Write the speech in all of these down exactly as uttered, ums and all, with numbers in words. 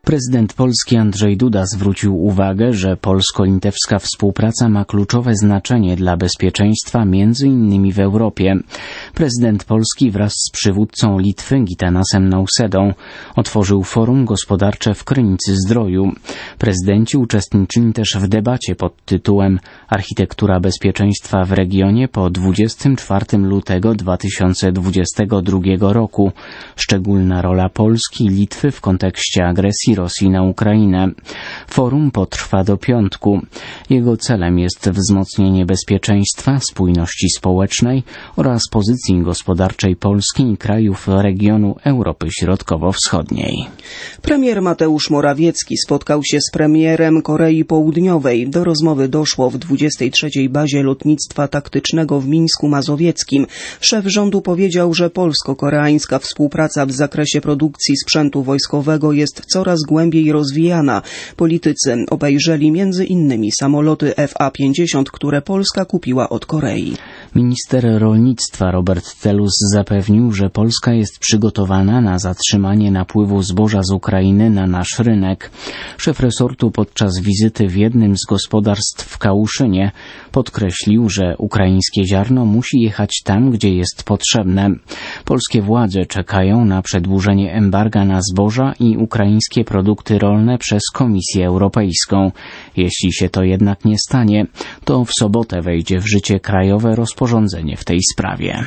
Prezydent Polski Andrzej Duda zwrócił uwagę, że polsko-litewska współpraca ma kluczowe znaczenie dla bezpieczeństwa między innymi w Europie. Prezydent Polski wraz z przywódcą Litwy Gitanasem Nausedą otworzył forum gospodarcze w Krynicy-Zdroju. Prezydenci uczestniczyli też w debacie pod tytułem Architektura bezpieczeństwa w regionie po dwudziestego czwartego lutego dwa tysiące dwudziestego drugiego roku. Szczególna rola Polski i Litwy w kontekście agresji Rosji na Ukrainę. Forum potrwa do piątku. Jego celem jest wzmocnienie bezpieczeństwa, spójności społecznej oraz pozycji gospodarczej Polski i krajów regionu Europy Środkowo-Wschodniej. Premier Mateusz Morawiecki spotkał się z premierem Korei Południowej. Do rozmowy doszło w dwudziestej trzeciej bazie lotnictwa taktycznego w Mińsku Mazowieckim. Szef rządu powiedział, że polsko-koreańska współpraca w zakresie produkcji sprzętu wojskowego jest coraz głębiej rozwijana. Politycy obejrzeli między innymi samoloty F A pięćdziesiąt, które Polska kupiła od Korei. Minister rolnictwa Robert Telus zapewnił, że Polska jest przygotowana na zatrzymanie napływu zboża z Ukrainy na nasz rynek. Szef resortu podczas wizyty w jednym z gospodarstw w Kałuszynie podkreślił, że ukraińskie ziarno musi jechać tam, gdzie jest potrzebne. Polskie władze czekają na przedłużenie embarga na zboża i ukraińskie produkty rolne przez Komisję Europejską. Jeśli się to jednak nie stanie, to w sobotę wejdzie w życie krajowe rozporządzenie w tej sprawie.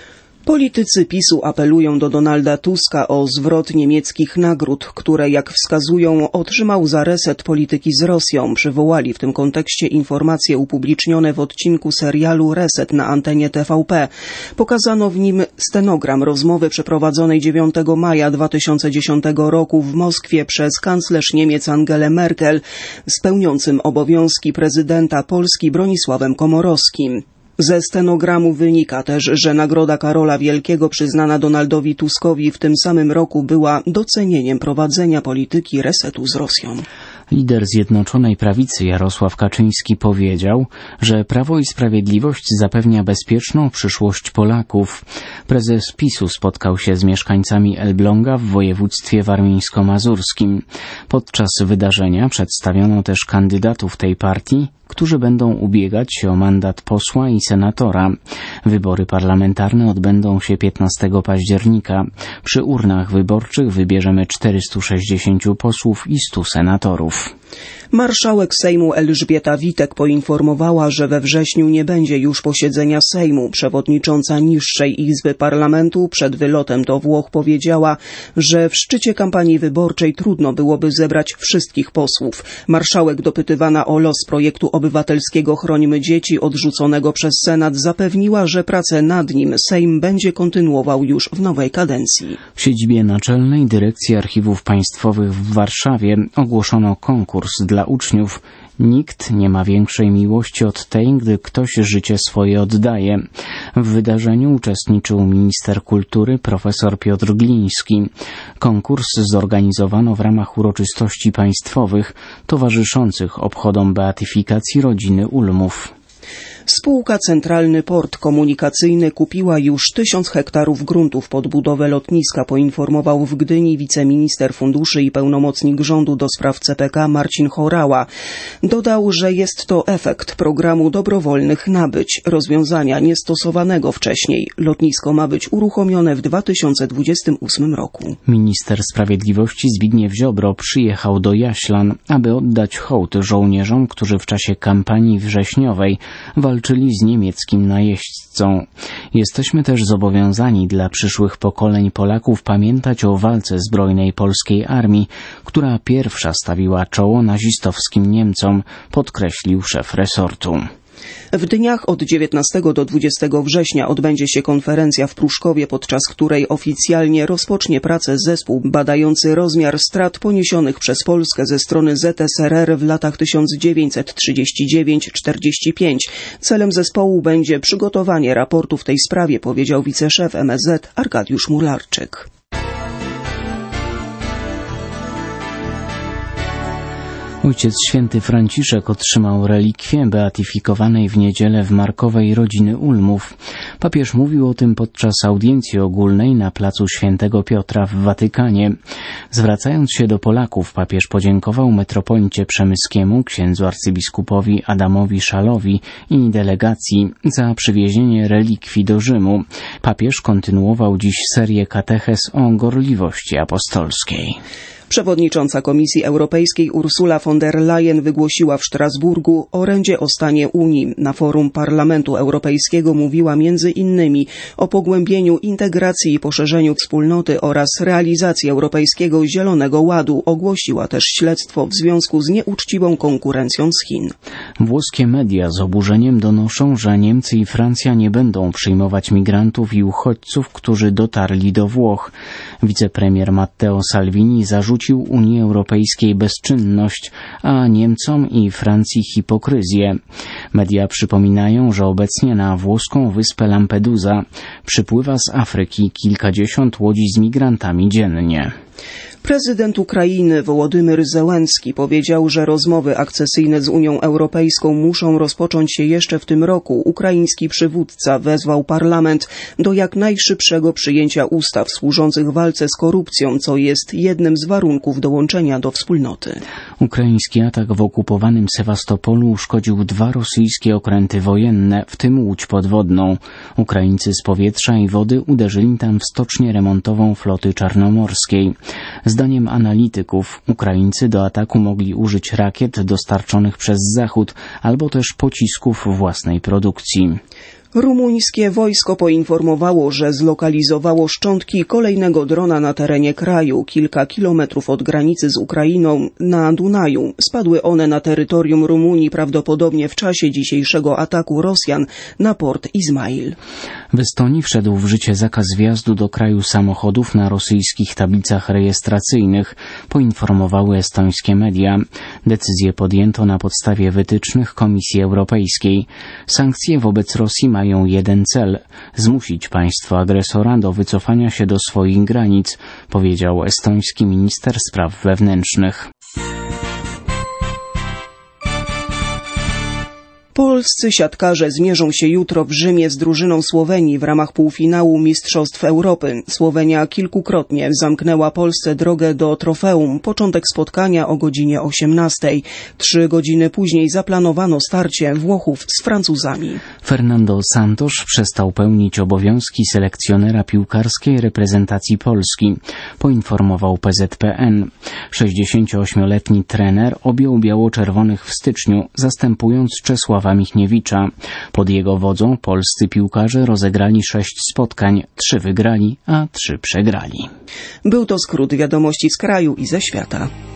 Politycy PiSu apelują do Donalda Tuska o zwrot niemieckich nagród, które, jak wskazują, otrzymał za reset polityki z Rosją. Przywołali w tym kontekście informacje upublicznione w odcinku serialu Reset na antenie T V P. Pokazano w nim stenogram rozmowy przeprowadzonej dziewiątego maja dwa tysiące dziesiątego roku w Moskwie przez kanclerz Niemiec Angelę Merkel z pełniącym obowiązki prezydenta Polski Bronisławem Komorowskim. Ze stenogramu wynika też, że nagroda Karola Wielkiego przyznana Donaldowi Tuskowi w tym samym roku była docenieniem prowadzenia polityki resetu z Rosją. Lider Zjednoczonej Prawicy Jarosław Kaczyński powiedział, że Prawo i Sprawiedliwość zapewnia bezpieczną przyszłość Polaków. Prezes PiSu spotkał się z mieszkańcami Elbląga w województwie warmińsko-mazurskim. Podczas wydarzenia przedstawiono też kandydatów tej partii, którzy będą ubiegać się o mandat posła i senatora. Wybory parlamentarne odbędą się piętnastego października. Przy urnach wyborczych wybierzemy czterystu sześćdziesięciu posłów i stu senatorów. Marszałek Sejmu Elżbieta Witek poinformowała, że we wrześniu nie będzie już posiedzenia Sejmu. Przewodnicząca niższej Izby Parlamentu przed wylotem do Włoch powiedziała, że w szczycie kampanii wyborczej trudno byłoby zebrać wszystkich posłów. Marszałek, dopytywana o los projektu obywatelskiego Chrońmy Dzieci odrzuconego przez Senat, zapewniła, że pracę nad nim Sejm będzie kontynuował już w nowej kadencji. W siedzibie Naczelnej Dyrekcji Archiwów Państwowych w Warszawie ogłoszono konkurs dla uczniów. Nikt nie ma większej miłości od tej, gdy ktoś życie swoje oddaje. W wydarzeniu uczestniczył minister kultury profesor Piotr Gliński. Konkurs zorganizowano w ramach uroczystości państwowych towarzyszących obchodom beatyfikacji rodziny Ulmów. Spółka Centralny Port Komunikacyjny kupiła już tysiąc hektarów gruntów pod budowę lotniska, poinformował w Gdyni wiceminister funduszy i pełnomocnik rządu do spraw C P K Marcin Horała. Dodał, że jest to efekt programu dobrowolnych nabyć, rozwiązania niestosowanego wcześniej. Lotnisko ma być uruchomione w dwa tysiące dwudziestym ósmym roku. Minister Sprawiedliwości Zbigniew Ziobro przyjechał do Jaślan, aby oddać hołd żołnierzom, którzy w czasie kampanii wrześniowej walczyli z niemieckim najeźdźcą. Jesteśmy też zobowiązani dla przyszłych pokoleń Polaków pamiętać o walce zbrojnej polskiej armii, która pierwsza stawiła czoło nazistowskim Niemcom, podkreślił szef resortu. W dniach od dziewiętnastego do dwudziestego września odbędzie się konferencja w Pruszkowie, podczas której oficjalnie rozpocznie pracę zespół badający rozmiar strat poniesionych przez Polskę ze strony Z S R R w latach tysiąc dziewięćset trzydziestym dziewiątym do czterdziestego piątego. Celem zespołu będzie przygotowanie raportu w tej sprawie, powiedział wiceszef M S Z Arkadiusz Mularczyk. Ojciec Święty Franciszek otrzymał relikwie beatyfikowanej w niedzielę w Markowej rodziny Ulmów. Papież mówił o tym podczas audiencji ogólnej na placu Świętego Piotra w Watykanie. Zwracając się do Polaków, papież podziękował metropolicie przemyskiemu, księdzu arcybiskupowi Adamowi Szalowi i delegacji za przywiezienie relikwii do Rzymu. Papież kontynuował dziś serię katechez o gorliwości apostolskiej. Przewodnicząca Komisji Europejskiej Ursula von der Leyen wygłosiła w Strasburgu orędzie o stanie Unii. Na forum Parlamentu Europejskiego mówiła między innymi o pogłębieniu integracji i poszerzeniu wspólnoty oraz realizacji Europejskiego Zielonego Ładu. Ogłosiła też śledztwo w związku z nieuczciwą konkurencją z Chin. Włoskie media z oburzeniem donoszą, że Niemcy i Francja nie będą przyjmować migrantów i uchodźców, którzy dotarli do Włoch. Wicepremier Matteo Salvini zarzucił Unii Europejskiej bezczynność, a Niemcom i Francji hipokryzję. Media przypominają, że obecnie na włoską wyspę Lampedusa przypływa z Afryki kilkadziesiąt łodzi z migrantami dziennie. Prezydent Ukrainy Wołodymyr Zełenski powiedział, że rozmowy akcesyjne z Unią Europejską muszą rozpocząć się jeszcze w tym roku. Ukraiński przywódca wezwał parlament do jak najszybszego przyjęcia ustaw służących walce z korupcją, co jest jednym z warunków dołączenia do wspólnoty. Ukraiński atak w okupowanym Sewastopolu uszkodził dwa rosyjskie okręty wojenne, w tym łódź podwodną. Ukraińcy z powietrza i wody uderzyli tam w stocznię remontową floty czarnomorskiej. Zdaniem analityków, Ukraińcy do ataku mogli użyć rakiet dostarczonych przez Zachód albo też pocisków własnej produkcji. Rumuńskie wojsko poinformowało, że zlokalizowało szczątki kolejnego drona na terenie kraju, kilka kilometrów od granicy z Ukrainą na Dunaju. Spadły one na terytorium Rumunii prawdopodobnie w czasie dzisiejszego ataku Rosjan na port Izmail. W Estonii wszedł w życie zakaz wjazdu do kraju samochodów na rosyjskich tablicach rejestracyjnych, poinformowały estońskie media. Decyzję podjęto na podstawie wytycznych Komisji Europejskiej. Sankcje wobec Rosji mają mają jeden cel – zmusić państwo agresora do wycofania się do swoich granic, powiedział estoński minister spraw wewnętrznych. Polscy siatkarze zmierzą się jutro w Rzymie z drużyną Słowenii w ramach półfinału Mistrzostw Europy. Słowenia kilkukrotnie zamknęła Polsce drogę do trofeum. Początek spotkania o godzinie osiemnastej. Trzy godziny później zaplanowano starcie Włochów z Francuzami. Fernando Santos przestał pełnić obowiązki selekcjonera piłkarskiej reprezentacji Polski, poinformował P Z P N. sześćdziesięcioośmioletni trener objął biało-czerwonych w styczniu, zastępując Czesława Michniewicza. Pod jego wodzą polscy piłkarze rozegrali sześć spotkań, trzy wygrali, a trzy przegrali. Był to skrót wiadomości z kraju i ze świata.